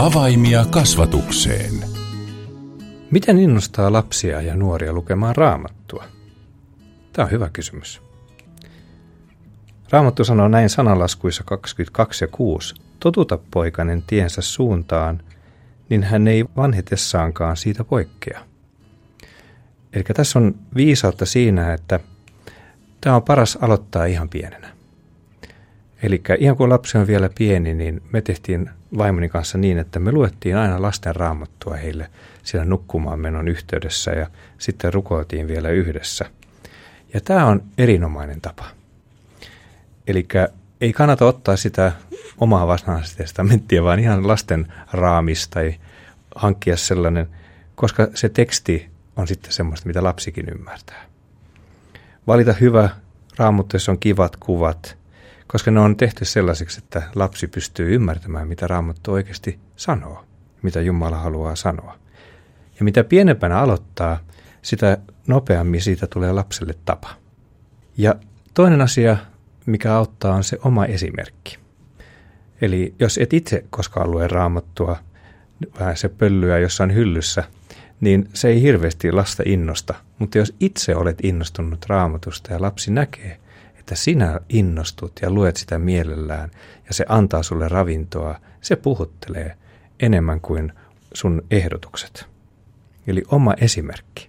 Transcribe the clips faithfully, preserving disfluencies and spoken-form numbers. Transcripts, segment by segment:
Avaimia kasvatukseen. Miten innostaa lapsia ja nuoria lukemaan Raamattua? Tämä on hyvä kysymys. Raamattu sanoo näin sananlaskuissa kaksikymmentäkaksi ja kuusi. Totuta poikanen tiensä suuntaan, niin hän ei vanhetessaankaan siitä poikkea. Eli tässä on viisautta siinä, että tämä on paras aloittaa ihan pienenä. Eli ihan kun lapsi on vielä pieni, niin me tehtiin vaimoni kanssa niin, että me luettiin aina lasten Raamattua heille siellä nukkumaan menon yhteydessä ja sitten rukoiltiin vielä yhdessä. Ja tämä on erinomainen tapa. Eli ei kannata ottaa sitä omaa varsinaista testamenttia, vaan ihan lasten raamista tai hankkia sellainen, koska se teksti on sitten semmoista, mitä lapsikin ymmärtää. Valita hyvä Raamattu, jossa on kivat kuvat, koska ne on tehty sellaiseksi, että lapsi pystyy ymmärtämään, mitä Raamattu oikeasti sanoo, mitä Jumala haluaa sanoa. Ja mitä pienempänä aloittaa, sitä nopeammin siitä tulee lapselle tapa. Ja toinen asia, mikä auttaa, on se oma esimerkki. Eli jos et itse koskaan lue Raamattua, vähän se pöllyä jossain hyllyssä, niin se ei hirveästi lasta innosta. Mutta jos itse olet innostunut Raamatusta ja lapsi näkee, että sinä innostut ja luet sitä mielellään ja se antaa sulle ravintoa, se puhuttelee enemmän kuin sun ehdotukset. Eli oma esimerkki.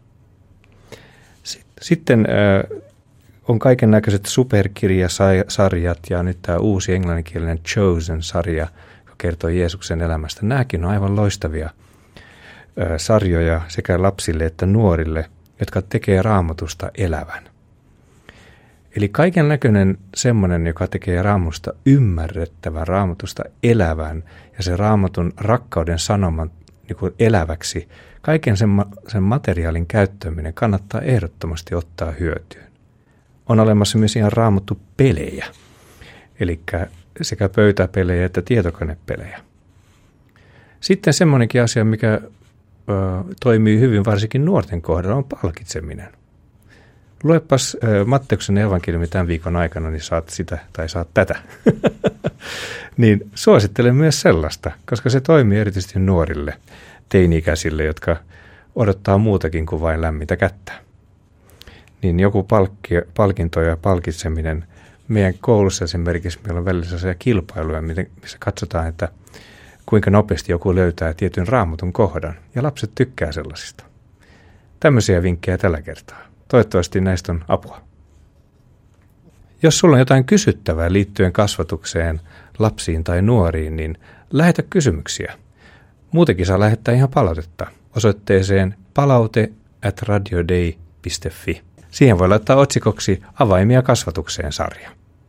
Sitten äh, on kaiken näköiset superkirjasarjat ja nyt tämä uusi englanninkielinen Chosen-sarja, joka kertoo Jeesuksen elämästä. Nämäkin on aivan loistavia äh, sarjoja sekä lapsille että nuorille, jotka tekee Raamatusta elävän. Eli kaiken näköinen semmoinen, joka tekee Raamatusta ymmärrettävän, Raamatusta elävän ja se Raamatun rakkauden sanoman niin kuin eläväksi, kaiken sen, sen materiaalin käyttäminen kannattaa ehdottomasti ottaa hyötyyn. On olemassa myös ihan Raamattu-pelejä, eli sekä pöytäpelejä että tietokonepelejä. Sitten semmoinenkin asia, mikä ö, toimii hyvin varsinkin nuorten kohdalla, on palkitseminen. Luepas äh, Matteuksen evankeliumi tämän viikon aikana, niin saat sitä tai saat tätä. Niin suosittelen myös sellaista, koska se toimii erityisesti nuorille, teini-ikäisille, jotka odottaa muutakin kuin vain lämmintä kättä. Niin joku palkki, palkinto ja palkitseminen. Meidän koulussa esimerkiksi meillä on välillä sellaisia kilpailuja, missä katsotaan, että kuinka nopeasti joku löytää tietyn Raamatun kohdan. Ja lapset tykkää sellaisista. Tämmöisiä vinkkejä tällä kertaa. Toivottavasti näistä on apua. Jos sulla on jotain kysyttävää liittyen kasvatukseen, lapsiin tai nuoriin, niin lähetä kysymyksiä. Muutenkin saa lähettää ihan palautetta osoitteeseen palaute at radiodei piste fi. Siihen voi laittaa otsikoksi Avaimia kasvatukseen -sarja.